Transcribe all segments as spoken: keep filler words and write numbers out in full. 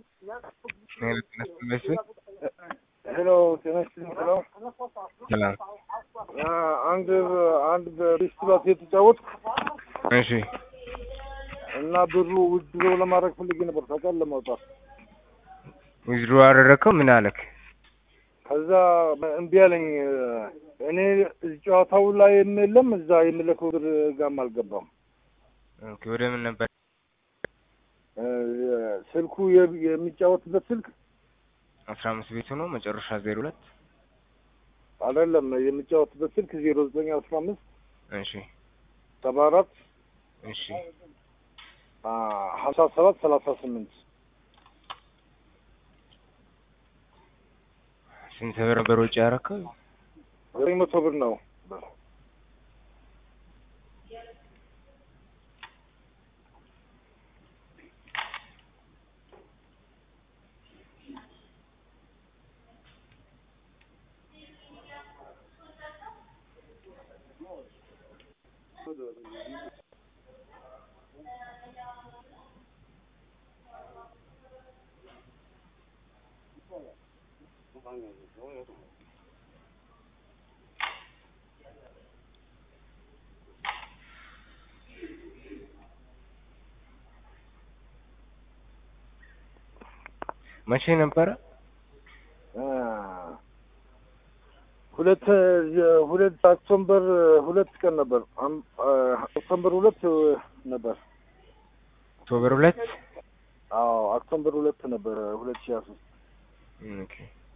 Hello, ጤናስጥልኝ ሰላም ሰላም አንድ አንድ በሪስቶራንት የተጫወትኩ እሺ እና ብሩ ውድሮ ለማድረግ ፈልጌ ነበር ታውቃለህ ለማውጣት ዊዝድሮ አደረከው ምን አለክ ከዛ እምቢ አለኝ እኔ ጨዋታው ላይ የለም እዛ የምልከው ብር ጋርም አልገባም ኦኬ ወደ ምን ነበር ስልኩ የሚጫወትበት ስልክ አስራ አምስት ቤት ነው መጨረሻ ዜሮ ሁለት አይደለም የሚጫወትበት ስልክ ዜሮ ዘጠኝ አስራ አምስት እሺ ሰባ አራት እሺ ሀምሳ ሰባት ሰላሳ ስምንት ስንት ብር ነበር ወጪ ያደረከው ዘጠኝ መቶ ብር ነው መቼ ነበር ሁለት ሁለት ኦክቶበር ሁለት ቀን ነበር ኦክቶበር ሁለት ነበር ኦክቶበር ሁለት አዎ ኦክቶበር ሁለት ነበር ሁለት ሺህ አስራ ሶስት ኦኬ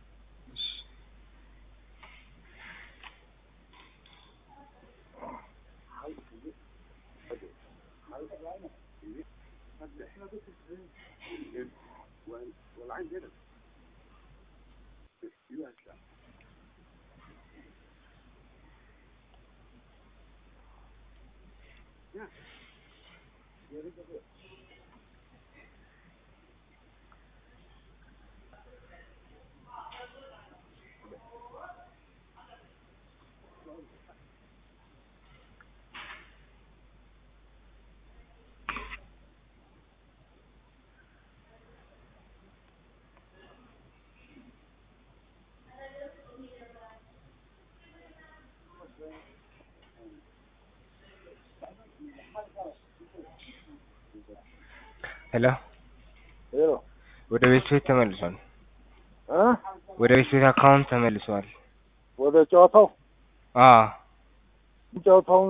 ሄሎ ሄሎ ወደ ቤት ቤት ተመልሷል እ ወደ ቤት ቤት አካውንት ተመልሷል ወደ ጨዋታው አ ጨዋታውን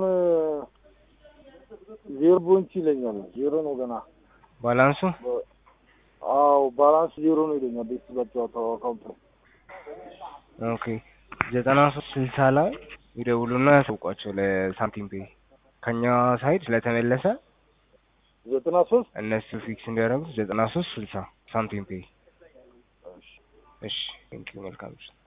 ዜሮ ፖይንት ይለኛል ዜሮ ነው ገና ባላንሱ አው ባላንስ ዜሮ ነው ይለኛል ቤት በጨዋታው አካውንት ኦኬ ዘጠና ሶስት ስልሳ ላይ ይደውሉና ያሳውቋቸው ለሳንቲም ፔይ ከኛ ሳይድ ስለተመለሰ ዘጠና ሶስት እነሱ ፊክስ እንዲያደርጉ ዘጠና ሶስት ስልሳ ሳንቲም ፔይ እሺ ቴንክ ዩ መልካም